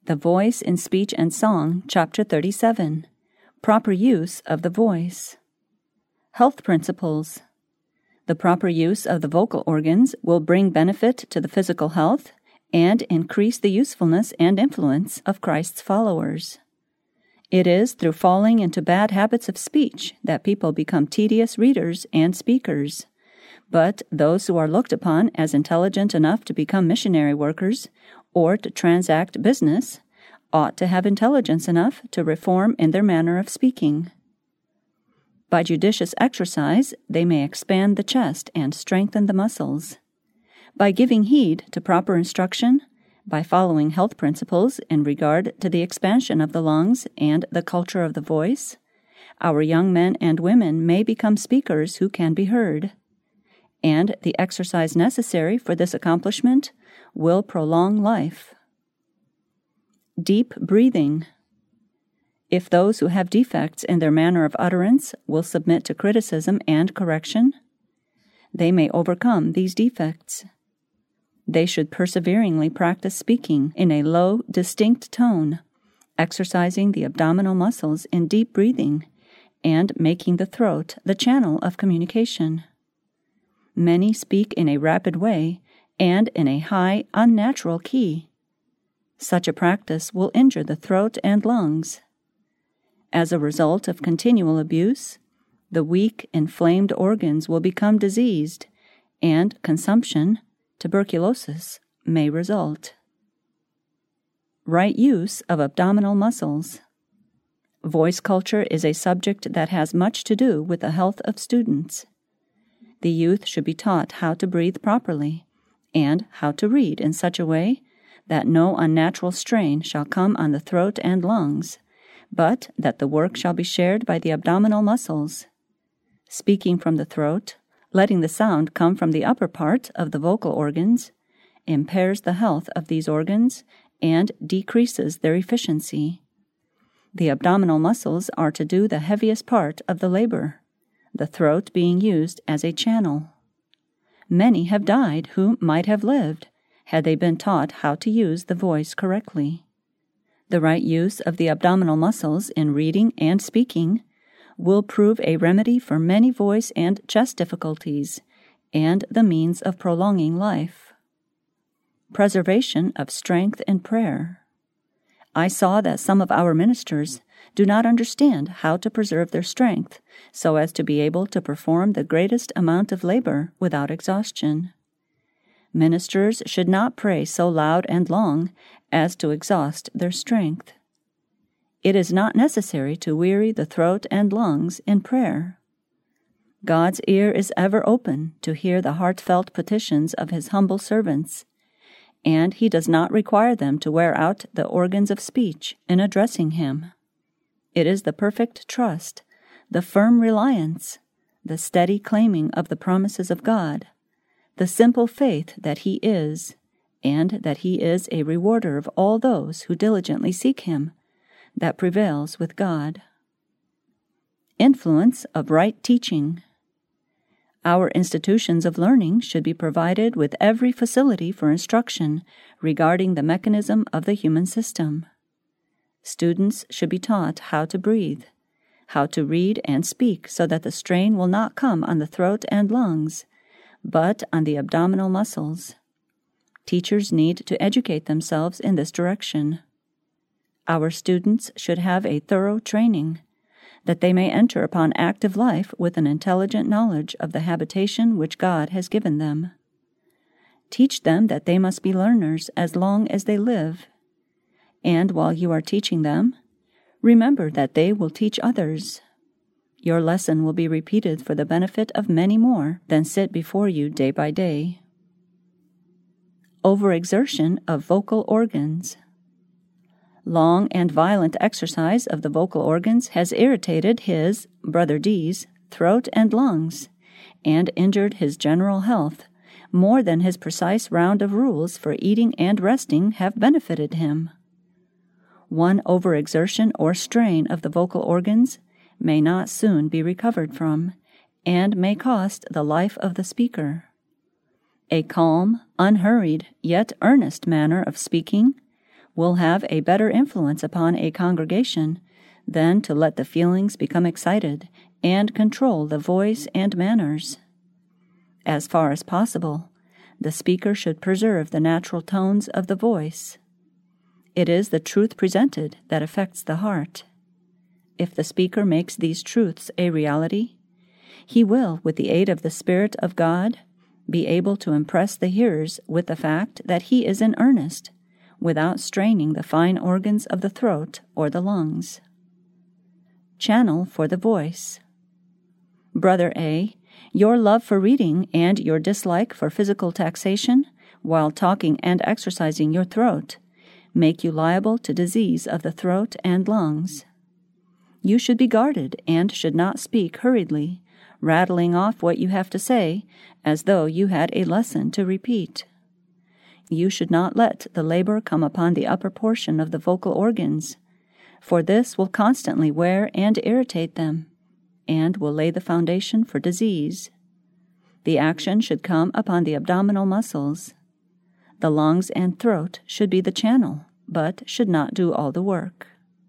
The Voice in Speech and Song, Chapter 37. Proper Use of the Voice. Health Principles. The proper use of the vocal organs will bring benefit to the physical health and increase the usefulness and influence of Christ's followers. It is through falling into bad habits of speech that people become tedious readers and speakers. But those who are looked upon as intelligent enough to become missionary workers or to transact business ought to have intelligence enough to reform in their manner of speaking. By judicious exercise, they may expand the chest and strengthen the muscles. By giving heed to proper instruction, by following health principles in regard to the expansion of the lungs and the culture of the voice, our young men and women may become speakers who can be heard. And the exercise necessary for this accomplishment will prolong life. Deep breathing. If those who have defects in their manner of utterance will submit to criticism and correction, they may overcome these defects. They should perseveringly practice speaking in a low, distinct tone, exercising the abdominal muscles in deep breathing, and making the throat the channel of communication. Many speak in a rapid way and in a high, unnatural key. Such a practice will injure the throat and lungs. As a result of continual abuse, the weak, inflamed organs will become diseased, and consumption, tuberculosis, may result. Right use of abdominal muscles. Voice culture is a subject that has much to do with the health of students. The youth should be taught how to breathe properly and how to read in such a way that no unnatural strain shall come on the throat and lungs, but that the work shall be shared by the abdominal muscles. Speaking from the throat, letting the sound come from the upper part of the vocal organs, impairs the health of these organs and decreases their efficiency. The abdominal muscles are to do the heaviest part of the labor, the throat being used as a channel. Many have died who might have lived had they been taught how to use the voice correctly. The right use of the abdominal muscles in reading and speaking will prove a remedy for many voice and chest difficulties and the means of prolonging life. Preservation of strength in prayer. I saw that some of our ministers do not understand how to preserve their strength so as to be able to perform the greatest amount of labor without exhaustion. Ministers should not pray so loud and long as to exhaust their strength. It is not necessary to weary the throat and lungs in prayer. God's ear is ever open to hear the heartfelt petitions of His humble servants, and He does not require them to wear out the organs of speech in addressing Him. It is the perfect trust, the firm reliance, the steady claiming of the promises of God, the simple faith that He is, and that He is a rewarder of all those who diligently seek Him, that prevails with God. Influence of right teaching. Our institutions of learning should be provided with every facility for instruction regarding the mechanism of the human system. Students should be taught how to breathe, how to read and speak so that the strain will not come on the throat and lungs, but on the abdominal muscles. Teachers need to educate themselves in this direction. Our students should have a thorough training, that they may enter upon active life with an intelligent knowledge of the habitation which God has given them. Teach them that they must be learners as long as they live. And while you are teaching them, remember that they will teach others. Your lesson will be repeated for the benefit of many more than sit before you day by day. Overexertion of vocal organs. Long and violent exercise of the vocal organs has irritated his, Brother D's, throat and lungs, and injured his general health more than his precise round of rules for eating and resting have benefited him. One overexertion or strain of the vocal organs may not soon be recovered from, and may cost the life of the speaker. A calm, unhurried, yet earnest manner of speaking will have a better influence upon a congregation than to let the feelings become excited and control the voice and manners. As far as possible, the speaker should preserve the natural tones of the voice. It is the truth presented that affects the heart. If the speaker makes these truths a reality, he will, with the aid of the Spirit of God, be able to impress the hearers with the fact that he is in earnest, without straining the fine organs of the throat or the lungs. Channel for the voice. Brother A, your love for reading and your dislike for physical taxation while talking and exercising your throat make you liable to disease of the throat and lungs. You should be guarded and should not speak hurriedly, rattling off what you have to say as though you had a lesson to repeat. You should not let the labor come upon the upper portion of the vocal organs, for this will constantly wear and irritate them, and will lay the foundation for disease. The action should come upon the abdominal muscles. The lungs and throat should be the channel, but should not do all the work.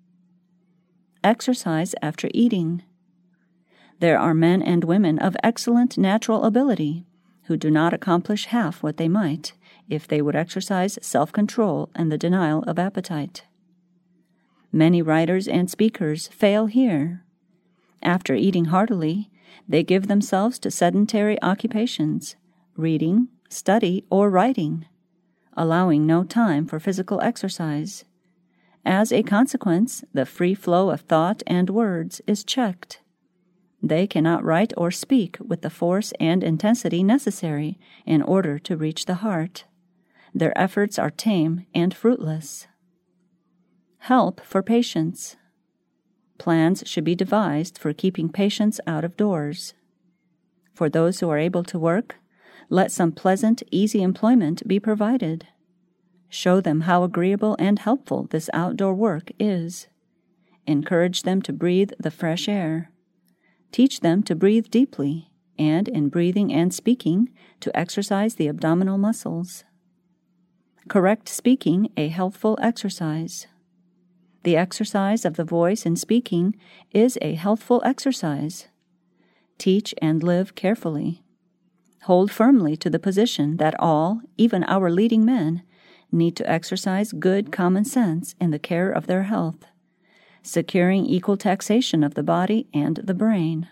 Exercise after eating. There are men and women of excellent natural ability who do not accomplish half what they might if they would exercise self-control and the denial of appetite. Many writers and speakers fail here. After eating heartily, they give themselves to sedentary occupations, reading, study, or writing, allowing no time for physical exercise. As a consequence, the free flow of thought and words is checked. They cannot write or speak with the force and intensity necessary in order to reach the heart. Their efforts are tame and fruitless. Help for patients. Plans should be devised for keeping patients out of doors. For those who are able to work, let some pleasant, easy employment be provided. Show them how agreeable and helpful this outdoor work is. Encourage them to breathe the fresh air. Teach them to breathe deeply, and in breathing and speaking, to exercise the abdominal muscles. Correct speaking a healthful exercise. The exercise of the voice in speaking is a healthful exercise. Teach and live carefully. Hold firmly to the position that all, even our leading men, need to exercise good common sense in the care of their health, securing equal taxation of the body and the brain.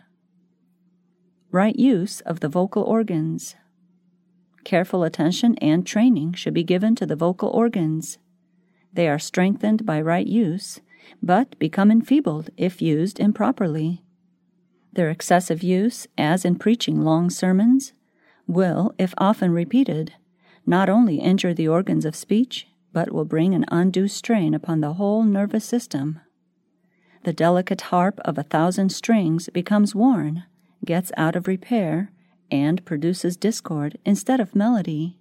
Right use of the vocal organs. Careful attention and training should be given to the vocal organs. They are strengthened by right use, but become enfeebled if used improperly. Their excessive use, as in preaching long sermons, will, if often repeated, not only injure the organs of speech, but will bring an undue strain upon the whole nervous system. The delicate harp of 1,000 strings becomes worn, gets out of repair, and produces discord instead of melody.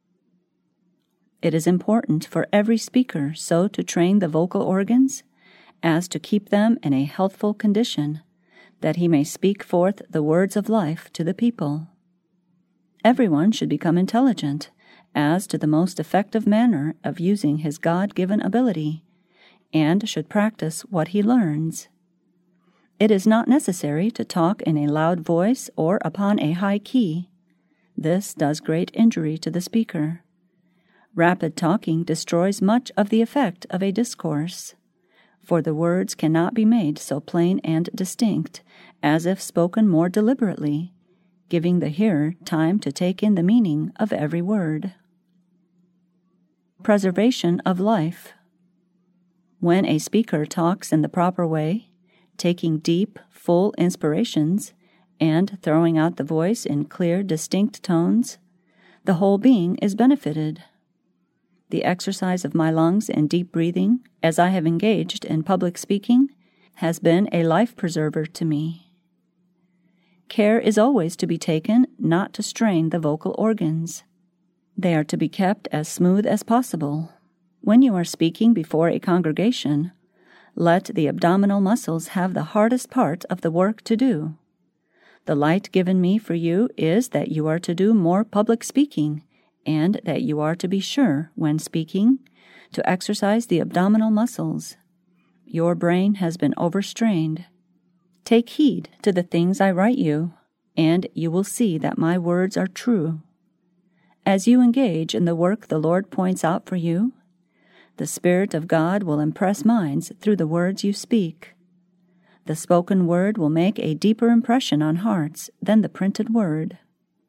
It is important for every speaker so to train the vocal organs as to keep them in a healthful condition, that he may speak forth the words of life to the people. Everyone should become intelligent as to the most effective manner of using his God-given ability, and should practice what he learns. It is not necessary to talk in a loud voice or upon a high key. This does great injury to the speaker. Rapid talking destroys much of the effect of a discourse, for the words cannot be made so plain and distinct as if spoken more deliberately, giving the hearer time to take in the meaning of every word. Preservation of life. When a speaker talks in the proper way, taking deep, full inspirations, and throwing out the voice in clear, distinct tones, the whole being is benefited. The exercise of my lungs in deep breathing, as I have engaged in public speaking, has been a life preserver to me. Care is always to be taken not to strain the vocal organs. They are to be kept as smooth as possible. When you are speaking before a congregation, let the abdominal muscles have the hardest part of the work to do. The light given me for you is that you are to do more public speaking, and that you are to be sure, when speaking, to exercise the abdominal muscles. Your brain has been overstrained. Take heed to the things I write you, and you will see that my words are true. As you engage in the work the Lord points out for you, the Spirit of God will impress minds through the words you speak. The spoken word will make a deeper impression on hearts than the printed word.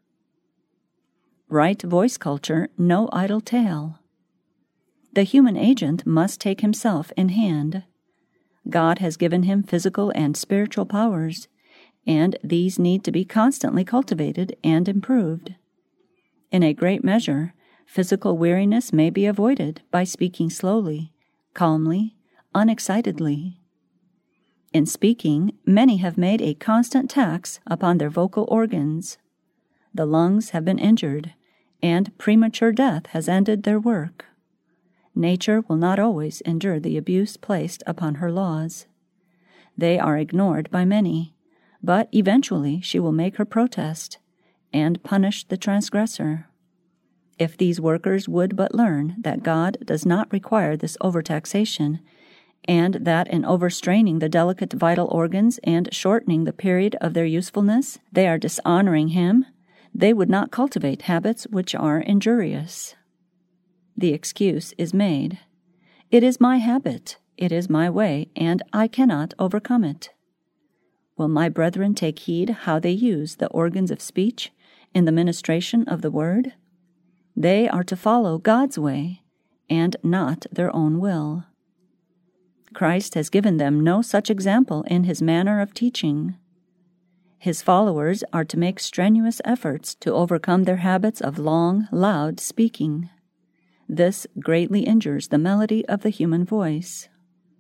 Right voice culture, no idle tale. The human agent must take himself in hand. God has given him physical and spiritual powers, and these need to be constantly cultivated and improved. In a great measure, physical weariness may be avoided by speaking slowly, calmly, unexcitedly. In speaking, many have made a constant tax upon their vocal organs. The lungs have been injured, and premature death has ended their work. Nature will not always endure the abuse placed upon her laws. They are ignored by many, but eventually she will make her protest and punish the transgressor. If these workers would but learn that God does not require this overtaxation, and that in overstraining the delicate vital organs and shortening the period of their usefulness, they are dishonoring Him, they would not cultivate habits which are injurious. The excuse is made. It is my habit, it is my way, and I cannot overcome it. Will my brethren take heed how they use the organs of speech in the ministration of the word? They are to follow God's way, and not their own will. Christ has given them no such example in His manner of teaching. His followers are to make strenuous efforts to overcome their habits of long, loud speaking. This greatly injures the melody of the human voice.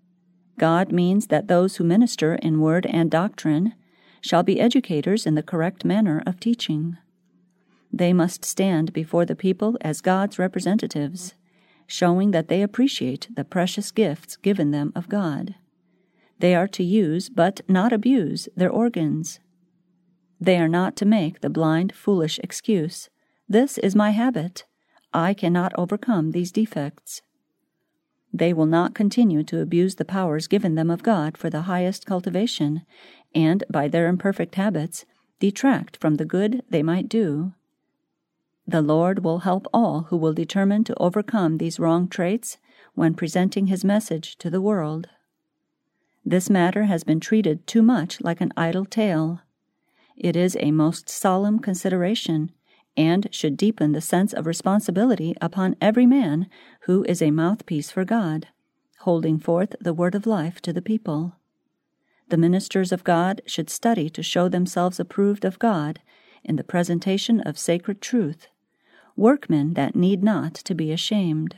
God means that those who minister in word and doctrine shall be educators in the correct manner of teaching. They must stand before the people as God's representatives, showing that they appreciate the precious gifts given them of God. They are to use, but not abuse, their organs. They are not to make the blind, foolish excuse, "This is my habit. I cannot overcome these defects." They will not continue to abuse the powers given them of God for the highest cultivation, and, by their imperfect habits, detract from the good they might do. The Lord will help all who will determine to overcome these wrong traits when presenting His message to the world. This matter has been treated too much like an idle tale. It is a most solemn consideration, and should deepen the sense of responsibility upon every man who is a mouthpiece for God, holding forth the word of life to the people. The ministers of God should study to show themselves approved of God in the presentation of sacred truth, workmen that need not to be ashamed.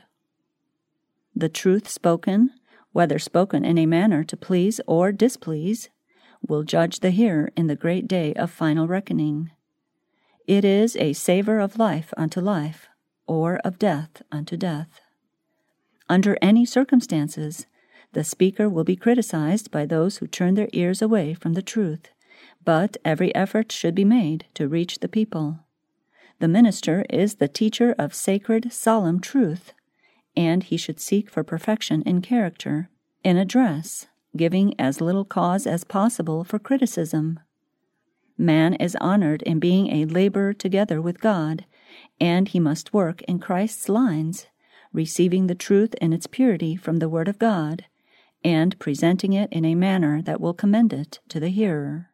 The truth spoken, whether spoken in a manner to please or displease, will judge the hearer in the great day of final reckoning. It is a savor of life unto life, or of death unto death. Under any circumstances, the speaker will be criticized by those who turn their ears away from the truth, but every effort should be made to reach the people. The minister is the teacher of sacred, solemn truth, and he should seek for perfection in character, in address, giving as little cause as possible for criticism. Man is honored in being a laborer together with God, and he must work in Christ's lines, receiving the truth in its purity from the Word of God, and presenting it in a manner that will commend it to the hearer.